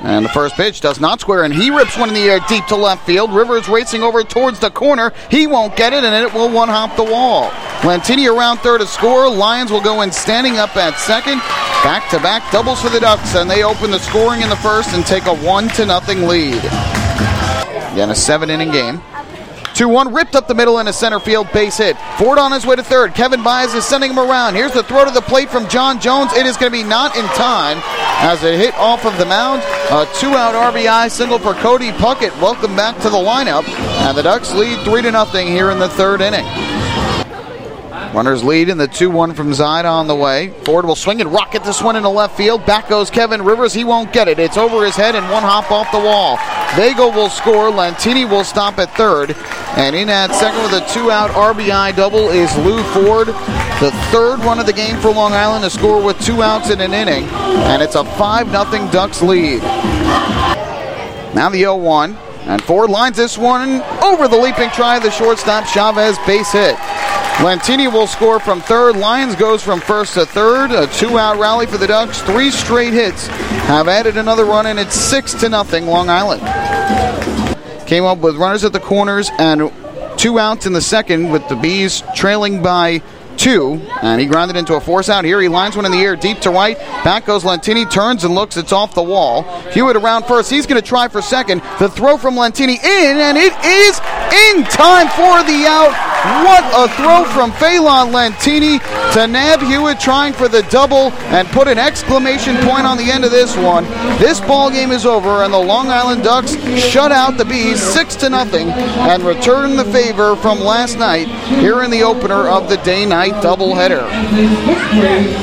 And the first pitch does not square, and he rips one in the air deep to left field. Rivers racing over towards the corner. He won't get it, and it will one-hop the wall. Lantini around third to score. Lions will go in standing up at second. Back-to-back doubles for the Ducks, and they open the scoring in the first and take a 1-0 lead. Again, a 7-inning game. 2-1, ripped up the middle in a center field base hit. Ford on his way to third. Kevin Byes is sending him around. Here's the throw to the plate from John Jones. It is going to be not in time as it hit off of the mound. A 2-out RBI single for Cody Puckett. Welcome back to the lineup. And the Ducks lead 3-0 here in the third inning. Runners lead in the 2-1 from Zaida on the way. Ford will swing and rocket this one into left field. Back goes Kevin Rivers. He won't get it. It's over his head and one hop off the wall. Vega will score. Lantini will stop at third. And in at second with a 2-out RBI double is Lou Ford. The third run of the game for Long Island to score with 2 outs in an inning. And it's a 5-0 Ducks lead. Now the 0-1. And Ford lines this one over the leaping try of the shortstop. Chavez base hit. Lantini will score from third. Lyons goes from first to third. A 2-out rally for the Ducks. 3 straight hits have added another run, and it's 6-0 Long Island. Came up with runners at the corners and 2 outs in the second with the Bees trailing by 2, and he grounded into a force out. Here he lines one in the air deep to right. Back goes Lantini, turns and looks. It's off the wall. Hewitt around first. He's going to try for second. The throw from Lantini in, and it is in time for the out. What a throw from Phelan Lantini to nab Hewitt, trying for the double and put an exclamation point on the end of this one. This ball game is over, and the Long Island Ducks shut out the Bees 6-0 and return the favor from last night here in the opener of the day-night doubleheader.